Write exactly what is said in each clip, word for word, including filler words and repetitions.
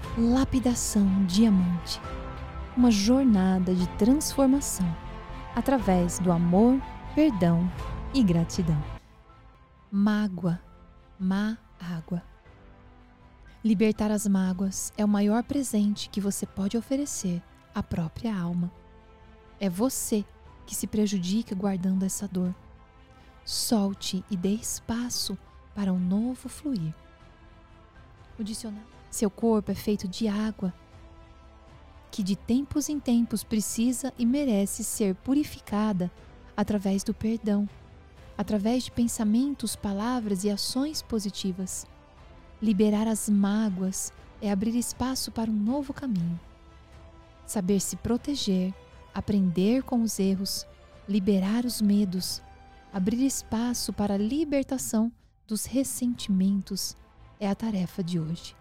Lapidação Diamante, uma jornada de transformação através do amor, perdão e gratidão. Mágoa, má água. Libertar as mágoas é o maior presente que você pode oferecer à própria alma. É você que se prejudica guardando essa dor. Solte e dê espaço para um novo fluir. O dicionário. Seu corpo é feito de água, que de tempos em tempos precisa e merece ser purificada através do perdão, através de pensamentos, palavras e ações positivas. Liberar as mágoas é abrir espaço para um novo caminho. Saber se proteger, aprender com os erros, liberar os medos, abrir espaço para a libertação dos ressentimentos é a tarefa de hoje.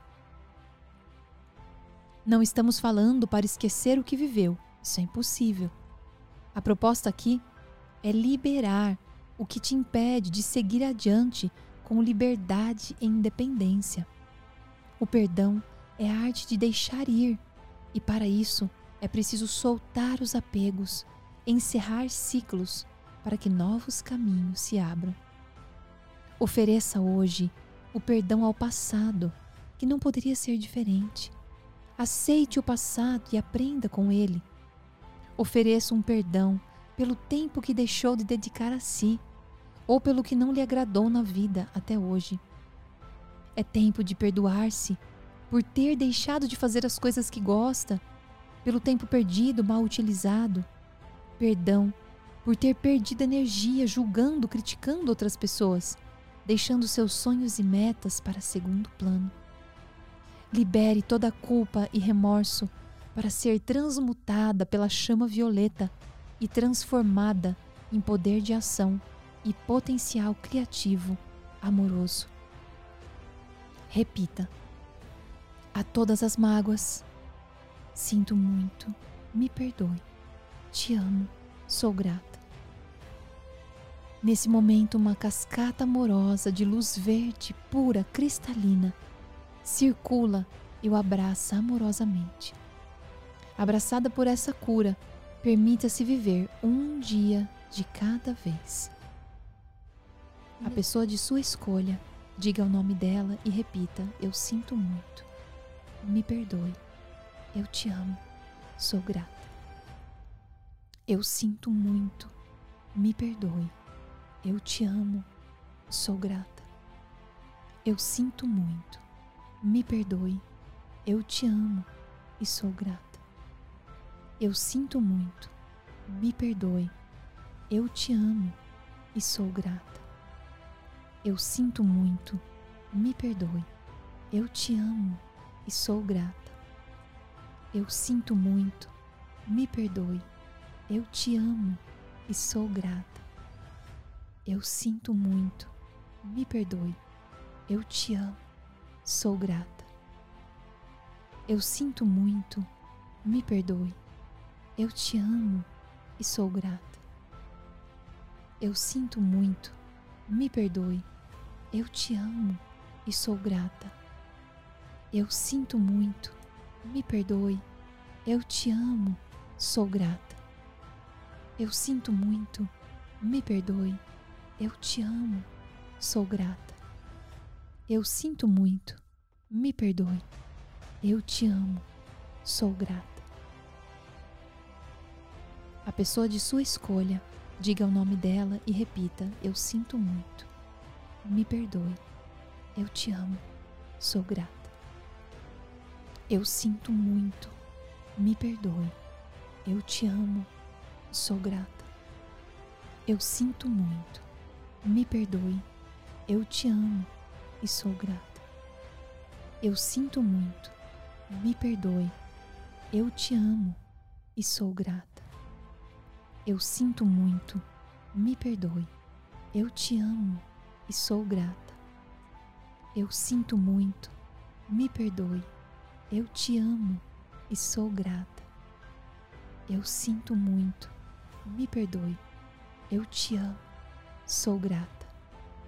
Não estamos falando para esquecer o que viveu, isso é impossível. A proposta aqui é liberar o que te impede de seguir adiante com liberdade e independência. O perdão é a arte de deixar ir, e para isso é preciso soltar os apegos, encerrar ciclos para que novos caminhos se abram. Ofereça hoje o perdão ao passado, que não poderia ser diferente. Aceite o passado e aprenda com ele. Ofereça um perdão pelo tempo que deixou de dedicar a si, ou pelo que não lhe agradou na vida até hoje. É tempo de perdoar-se por ter deixado de fazer as coisas que gosta, pelo tempo perdido, mal utilizado. Perdão por ter perdido energia julgando, criticando outras pessoas, deixando seus sonhos e metas para segundo plano. Libere toda a culpa e remorso para ser transmutada pela chama violeta e transformada em poder de ação e potencial criativo, amoroso. Repita: a todas as mágoas, sinto muito, me perdoe, te amo, sou grata. Nesse momento, uma cascata amorosa de luz verde, pura, cristalina, circula e o abraça amorosamente. Abraçada por essa cura, permita-se viver um dia de cada vez. A pessoa de sua escolha, diga o nome dela e repita: eu sinto muito, me perdoe, eu te amo, sou grata. Eu sinto muito, me perdoe, eu te amo, sou grata. Eu sinto muito, me perdoe, eu te amo e sou grata. Eu sinto muito, me perdoe, eu te amo e sou grata. Eu sinto muito, me perdoe, eu te amo e sou grata. Eu sinto muito, me perdoe, eu te amo e sou grata. Eu sinto muito, me perdoe, eu te amo, sou grata. Eu sinto muito, me perdoe, eu te amo e sou grata. Eu sinto muito, me perdoe, eu te amo e sou grata. Eu sinto muito, me perdoe, eu te amo, sou grata. Eu sinto muito, me perdoe, eu te amo, sou grata. Eu sinto muito, me perdoe, eu te amo, sou grata. A pessoa de sua escolha, diga o nome dela e repita: eu sinto muito, me perdoe, eu te amo, sou grata. Eu sinto muito, me perdoe, eu te amo, sou grata. Eu sinto muito, me perdoe, eu te amo e sou grata. Eu sinto muito, me perdoe, eu te amo e sou grata. Eu sinto muito, me perdoe, eu te amo e sou grata. Eu sinto muito, me perdoe, eu te amo e sou grata. Eu sinto muito, me perdoe, eu te amo, sou grata.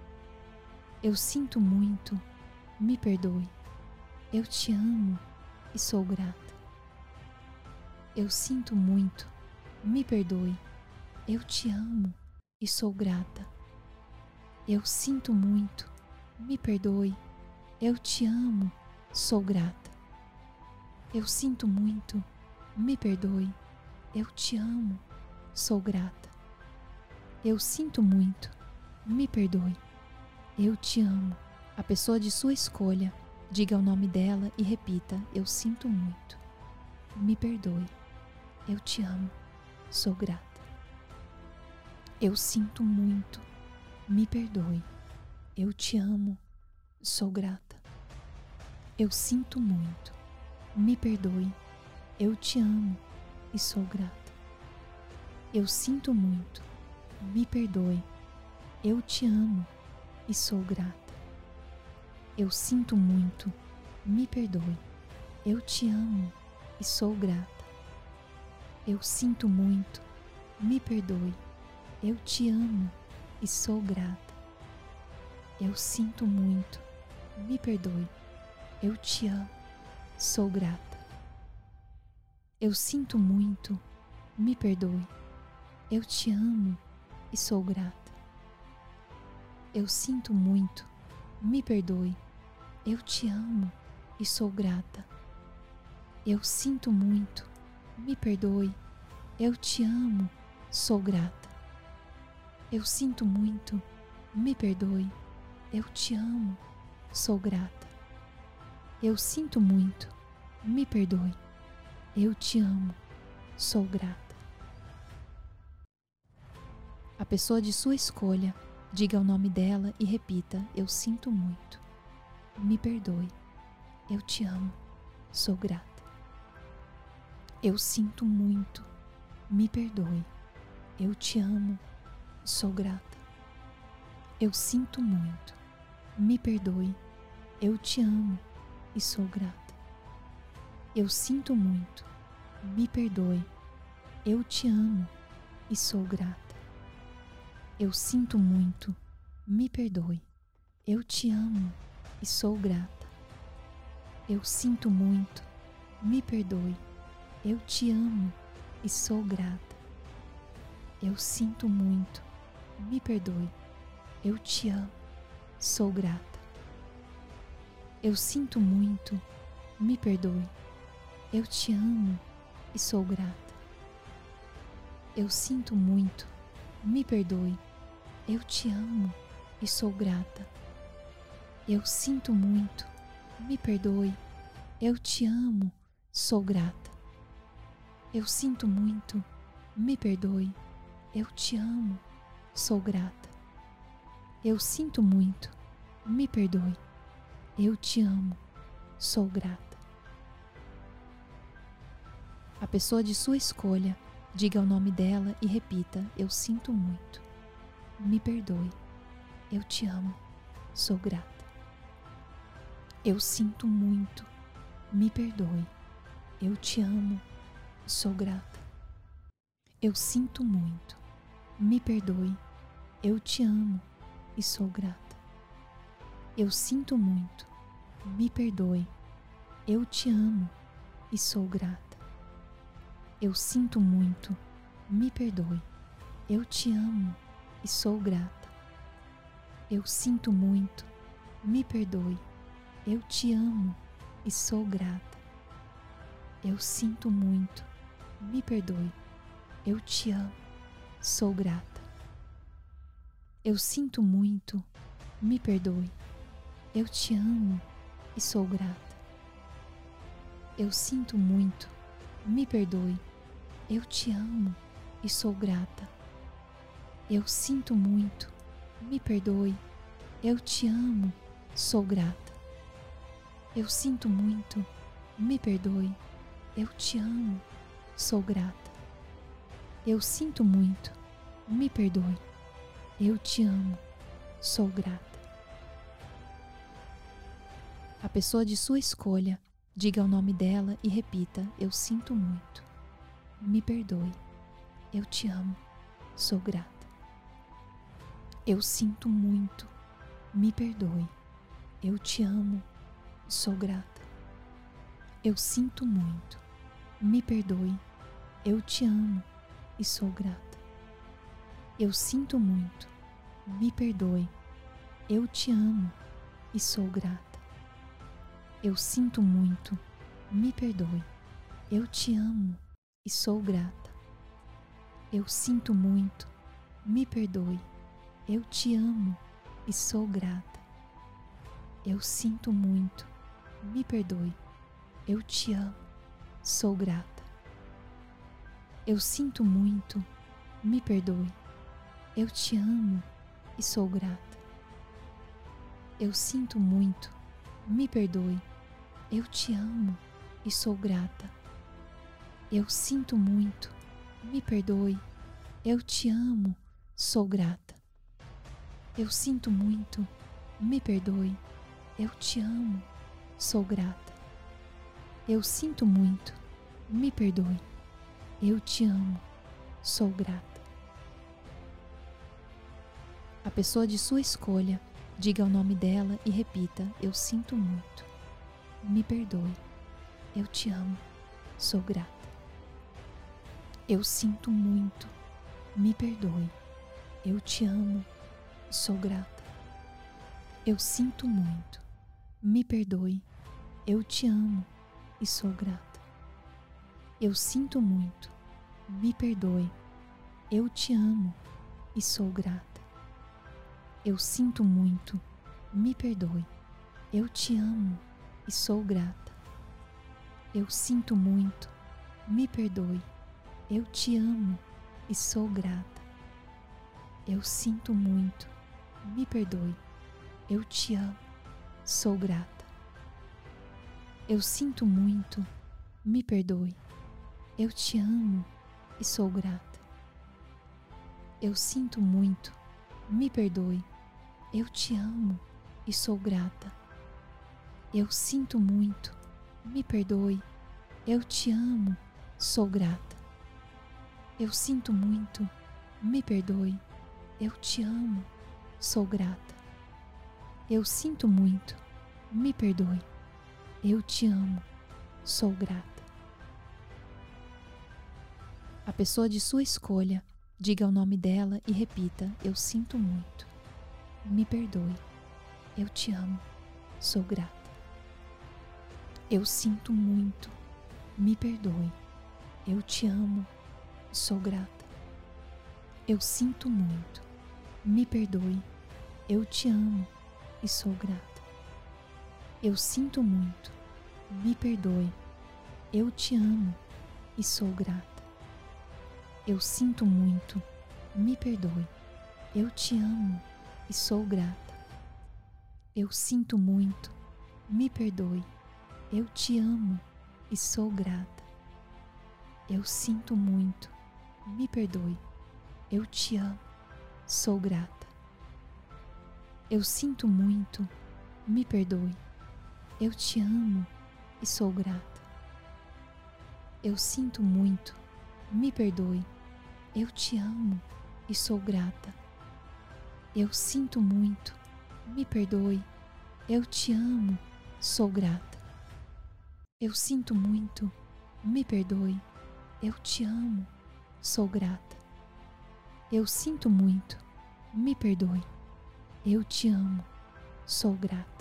Eu sinto muito, me perdoe, eu te amo e sou grata. Eu sinto muito, me perdoe. Eu te amo e sou grata. Eu sinto muito, me perdoe. Eu te amo, sou grata. Eu sinto muito, me perdoe. Eu te amo, sou grata. Eu sinto muito, me perdoe. Eu te amo. A pessoa de sua escolha, diga o nome dela e repita: eu sinto muito, me perdoe. Eu te amo, sou grata. Eu sinto muito, me perdoe. Eu te amo, sou grata. Eu sinto muito, me perdoe. Eu te amo e sou grata. Eu sinto muito, me perdoe. Eu te amo e sou grata. Eu sinto muito, me perdoe. Eu te amo e sou grata. Eu sinto muito, me perdoe. Eu te amo e sou grata. Eu sinto muito, me perdoe. Eu te amo, sou grata. Eu sinto muito, me perdoe. Eu te amo e sou grata. Eu sinto muito, me perdoe. Eu te amo e sou grata. Eu sinto muito, me perdoe. Eu te amo, sou grata. Eu sinto muito, me perdoe. Eu te amo, sou grata. Eu sinto muito, me perdoe. Eu te amo, sou grata. A pessoa de sua escolha, diga o nome dela e repita: eu sinto muito, me perdoe. Eu te amo, sou grata. Eu sinto muito, me perdoe. Eu te amo, sou grata. Eu sinto muito, me perdoe. Eu te amo e sou grata. Eu sinto muito, me perdoe. Eu te amo e sou grata. Eu sinto muito, me perdoe. Eu te amo e sou grata. Eu sinto muito, me perdoe. Eu te amo e sou grata. Eu sinto muito, me perdoe. Eu te amo, sou grata. Eu sinto muito, me perdoe. Eu te amo e sou grata. Eu sinto muito, me perdoe. Eu te amo e sou grata. Eu sinto muito, me perdoe. Eu te amo, sou grata. Eu sinto muito, me perdoe. Eu te amo, sou grata. Eu sinto muito, me perdoe. Eu te amo, sou grata. A pessoa de sua escolha, diga o nome dela e repita: eu sinto muito, me perdoe. Eu te amo, sou grata. Eu sinto muito, me perdoe. Eu te amo, sou grata. Eu sinto muito, me perdoe. Eu te amo e sou grata. Eu sinto muito, me perdoe. Eu te amo e sou grata. Eu sinto muito, me perdoe. Eu te amo e sou grata. Eu sinto muito, me perdoe. Eu te amo e sou grata. Eu sinto muito, me perdoe. Eu te amo, sou grata. Eu sinto muito, me perdoe. Eu te amo e sou grata. Eu sinto muito, me perdoe. Eu te amo e sou grata. Eu sinto muito, me perdoe. Eu te amo, sou grata. Eu sinto muito, me perdoe. Eu te amo, sou grata. Eu sinto muito, me perdoe. Eu te amo, sou grata. A pessoa de sua escolha, diga o nome dela e repita: eu sinto muito, me perdoe. Eu te amo, sou grata. Eu sinto muito, me perdoe. Eu te amo, sou grata. Eu sinto muito. Me perdoe. Eu te amo e sou grata. Eu sinto muito. Me perdoe. Eu te amo e sou grata. Eu sinto muito. Me perdoe. Eu te amo e sou grata. Eu sinto muito. Me perdoe. Eu te amo e sou grata. Eu sinto muito. Me perdoe. Eu te amo. Sou grata. Eu sinto muito. Me perdoe. Eu te amo e sou grata. Eu sinto muito. Me perdoe. Eu te amo e sou grata. Eu sinto muito. Me perdoe. Eu te amo. Sou grata. Eu sinto muito. Me perdoe. Eu te amo. Sou grata. Eu sinto muito. Me perdoe. Eu te amo. Sou grata. A pessoa de sua escolha, diga o nome dela e repita: eu sinto muito. Me perdoe. Eu te amo. Sou grata. Eu sinto muito. Me perdoe. Eu te amo. Sou grata. Eu sinto muito. Me perdoe. Eu te amo e sou grata. Eu sinto muito. Me perdoe. Eu te amo e sou grata. Eu sinto muito. Me perdoe. Eu te amo e sou grata. Eu sinto muito. Me perdoe. Eu te amo e sou grata. Eu sinto muito. Me perdoe. Eu te amo. Sou grata. Eu sinto muito. Me perdoe. Eu te amo e sou grata. Eu sinto muito. Me perdoe. Eu te amo e sou grata. Eu sinto muito. Me perdoe. Eu te amo. Sou grata. Eu sinto muito. Me perdoe. Eu te amo. Sou grata. Eu sinto muito. Me perdoe. Eu te amo. Sou grata. A pessoa de sua escolha, diga o nome dela e repita: eu sinto muito. Me perdoe. Eu te amo. Sou grata. Eu sinto muito. Me perdoe. Eu te amo. Sou grata. Eu sinto muito. Me perdoe. Eu te amo e sou grata. Eu sinto muito. Me perdoe. Eu te amo e sou grata. Eu sinto muito. Me perdoe. Eu te amo e sou grata. Eu sinto muito. Me perdoe. Eu te amo e sou grata. Eu sinto muito. Me perdoe. Eu te amo. Sou grata. Eu sinto muito. Me perdoe. Eu te amo e sou grata. Eu sinto muito. Me perdoe. Eu te amo e sou grata. Eu sinto muito. Me perdoe. Eu te amo. Sou grata. Eu sinto muito. Me perdoe. Eu te amo. Sou grata. Eu sinto muito. Me perdoe. Eu te amo. Sou grata.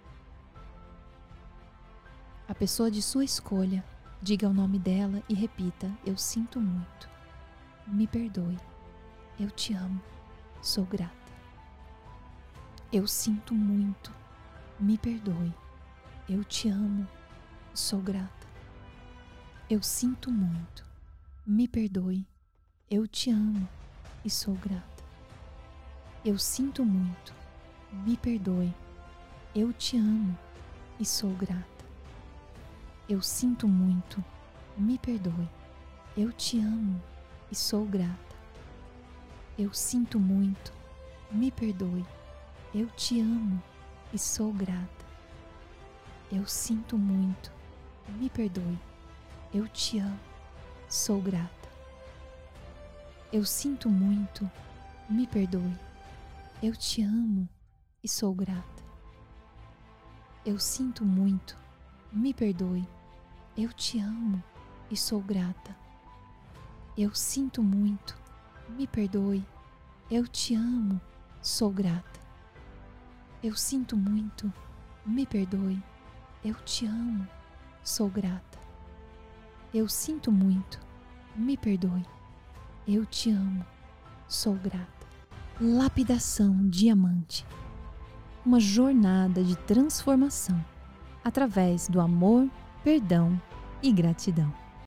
A pessoa de sua escolha, diga o nome dela e repita: eu sinto muito. Me perdoe. Eu te amo. Sou grata. Eu sinto muito. Me perdoe. Eu te amo. Sou grata. Eu sinto muito. Me perdoe. Eu te amo e sou grata. Eu sinto muito. Me perdoe. Eu te amo e sou grata. Eu sinto muito. Me perdoe. Eu te amo e sou grata. Eu sinto muito. Me perdoe. Eu te amo e sou grata. Eu sinto muito. Me perdoe. Eu te amo. Sou grata. Eu sinto muito. Me perdoe. Eu te amo e sou grata. Eu sinto muito. Me perdoe. Eu te amo e sou grata. Eu sinto muito, me perdoe. Eu te amo, sou grata. Eu sinto muito, me perdoe. Eu te amo, sou grata. Eu sinto muito, me perdoe. Eu te amo, sou grata. Lapidação Diamante. Uma jornada de transformação através do amor, perdão e gratidão.